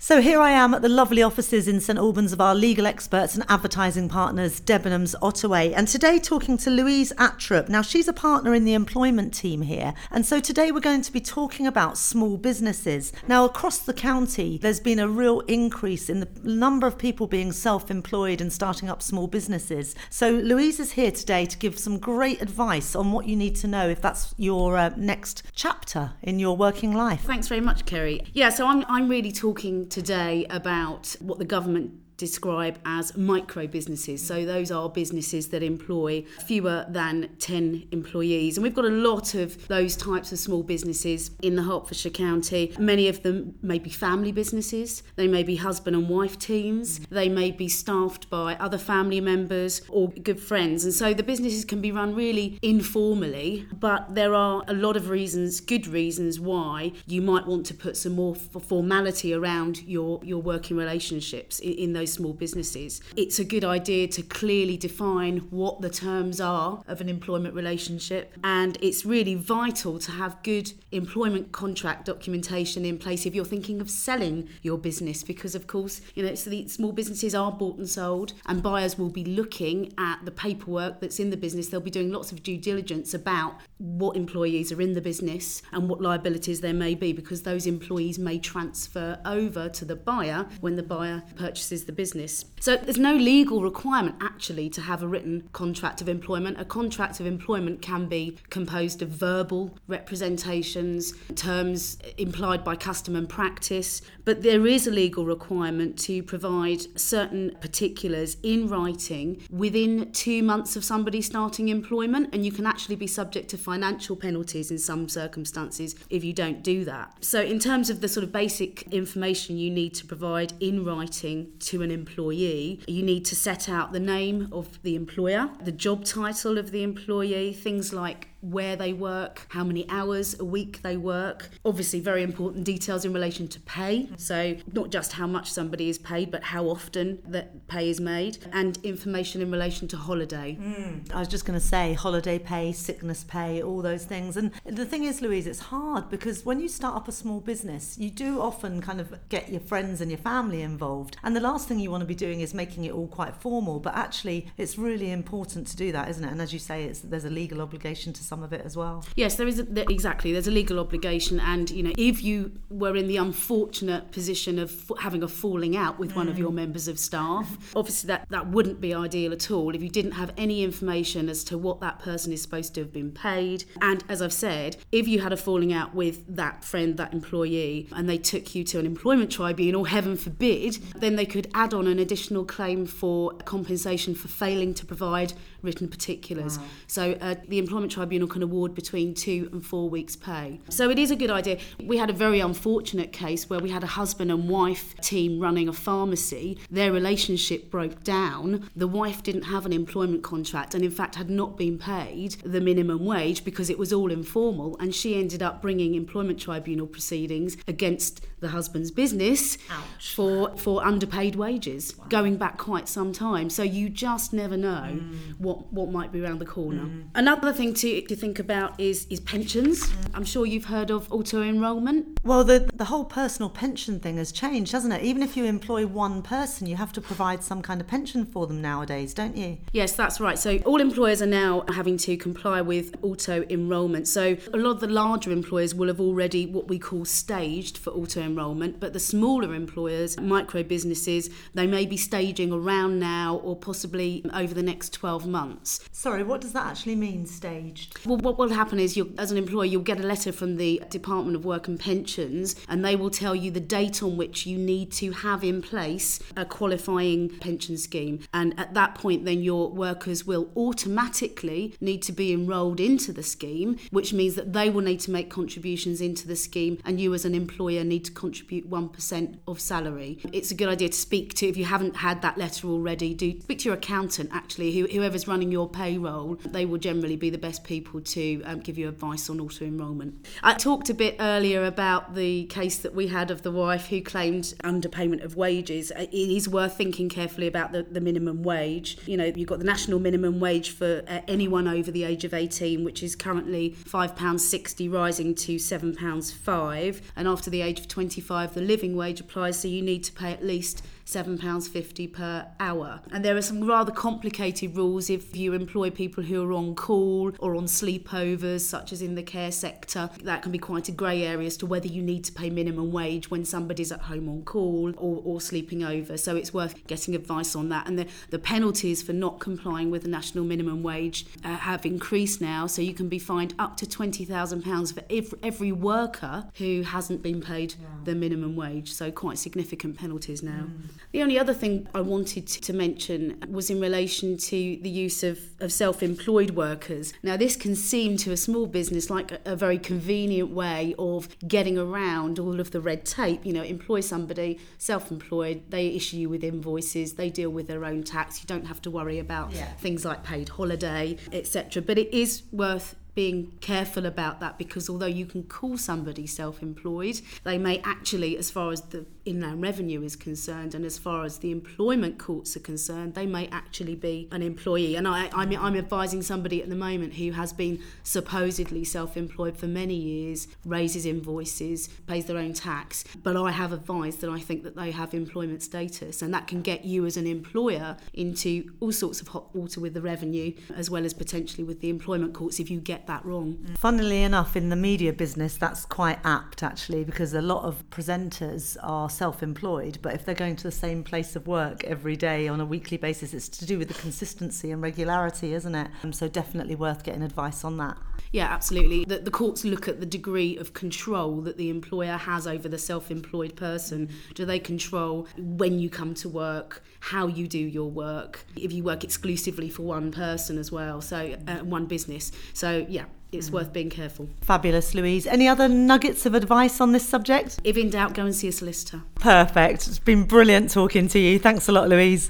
So here I am at the lovely offices in St Albans of our legal experts and advertising partners, Debenhams Ottaway, and today talking to Louise Attrup. Now she's a partner in the employment team here, and so today we're going to be talking about small businesses. Now across the county there's been a real increase in the number of people being self-employed and starting up small businesses. So Louise is here today to give some great advice on what you need to know if that's your next chapter in your working life. Thanks very much, Kerry. Yeah, so I'm really talking today about what the government describe as micro businesses. So those are businesses that employ fewer than 10 employees. And we've got a lot of those types of small businesses in the Hertfordshire County. Many of them may be family businesses. They may be husband and wife teams. They may be staffed by other family members or good friends. And so the businesses can be run really informally, but there are a lot of reasons, good reasons, why you might want to put some more formality around your working relationships in those small businesses. It's a good idea to clearly define what the terms are of an employment relationship, and it's really vital to have good employment contract documentation in place if you're thinking of selling your business, because of course, so the small businesses are bought and sold, and buyers will be looking at the paperwork that's in the business. They'll be doing lots of due diligence about what employees are in the business and what liabilities there may be, because those employees may transfer over to the buyer when the buyer purchases the business. So there's no legal requirement actually to have a written contract of employment. A contract of employment can be composed of verbal representations, terms implied by custom and practice, but there is a legal requirement to provide certain particulars in writing within 2 months of somebody starting employment, and you can actually be subject to financial penalties in some circumstances if you don't do that. So in terms of the sort of basic information you need to provide in writing to an employee, you need to set out the name of the employer, the job title of the employee, things like where they work, how many hours a week they work. Obviously, very important details in relation to pay. So not just how much somebody is paid, but how often that pay is made, and information in relation to holiday. I was just going to say holiday pay, sickness pay, all those things. And the thing is, Louise, it's hard because when you start up a small business, you do often kind of get your friends and your family involved. And the last thing you want to be doing is making it all quite formal. But actually, it's really important to do that, isn't it? And as you say, there's a legal obligation to some of it as well. Yes, there is exactly. There's a legal obligation, and if you were in the unfortunate position of having a falling out with one of your members of staff, obviously that wouldn't be ideal at all if you didn't have any information as to what that person is supposed to have been paid. And as I've said, if you had a falling out with that friend, that employee, and they took you to an employment tribunal, heaven forbid, then they could add on an additional claim for compensation for failing to provide written particulars. Wow. So the employment tribunal can award between 2 and 4 weeks' pay. So it is a good idea. We had a very unfortunate case where we had a husband and wife team running a pharmacy. Their relationship broke down. The wife didn't have an employment contract and in fact had not been paid the minimum wage because it was all informal, and she ended up bringing employment tribunal proceedings against the husband's business for underpaid wages, going back quite some time. So you just never know what might be around the corner. Another thing to think about is pensions. I'm sure you've heard of auto-enrolment. Well, the whole personal pension thing has changed, hasn't it? Even if you employ one person, you have to provide some kind of pension for them nowadays, don't you? Yes, that's right. So all employers are now having to comply with auto-enrolment. So a lot of the larger employers will have already what we call staged for auto-enrolment, but the smaller employers, micro businesses, they may be staging around now or possibly over the next 12 months. Sorry, what does that actually mean, staged? Well, what will happen is as an employer, you'll get a letter from the Department of Work and Pensions, and they will tell you the date on which you need to have in place a qualifying pension scheme. And at that point, then your workers will automatically need to be enrolled into the scheme, which means that they will need to make contributions into the scheme, and you as an employer need to contribute 1% of salary. It's a good idea to speak to, if you haven't had that letter already, do speak to your accountant actually, whoever's running your payroll. They will generally be the best people people to give you advice on auto-enrolment. I talked a bit earlier about the case that we had of the wife who claimed underpayment of wages. It is worth thinking carefully about the minimum wage. You know, you've got the national minimum wage for anyone over the age of 18, which is currently £5.60, rising to £7.05. And after the age of 25, the living wage applies, so you need to pay at least £7.50 per hour. And there are some rather complicated rules if you employ people who are on call or on sleepovers, such as in the care sector. That can be quite a grey area as to whether you need to pay minimum wage when somebody's at home on call or sleeping over. So it's worth getting advice on that. And the penalties for not complying with the national minimum wage have increased now, so you can be fined up to £20,000 for every worker who hasn't been paid the minimum wage. So quite significant penalties now. The only other thing I wanted to mention was in relation to the use of self-employed workers. Now, this can seem to a small business like a very convenient way of getting around all of the red tape. You know, employ somebody, self-employed, they issue you with invoices, they deal with their own tax. You don't have to worry about things like paid holiday, etc. But it is worth being careful about that, because although you can call somebody self-employed, they may actually, as far as the inland revenue is concerned and as far as the employment courts are concerned, they may actually be an employee. And I'm advising somebody at the moment who has been supposedly self-employed for many years, raises invoices, pays their own tax, but I have advised that I think that they have employment status, and that can get you as an employer into all sorts of hot water with the revenue, as well as potentially with the employment courts if you get that wrong. Funnily enough, in the media business, that's quite apt actually, because a lot of presenters are self-employed, but if they're going to the same place of work every day on a weekly basis, it's to do with the consistency and regularity, isn't it? So definitely worth getting advice on that. Yeah, absolutely. The courts look at the degree of control that the employer has over the self-employed person. Do they control when you come to work, how you do your work, if you work exclusively for one person as well, so one business. So yeah, it's worth being careful. Fabulous, Louise. Any other nuggets of advice on this subject? If in doubt, go and see a solicitor. Perfect. It's been brilliant talking to you. Thanks a lot, Louise.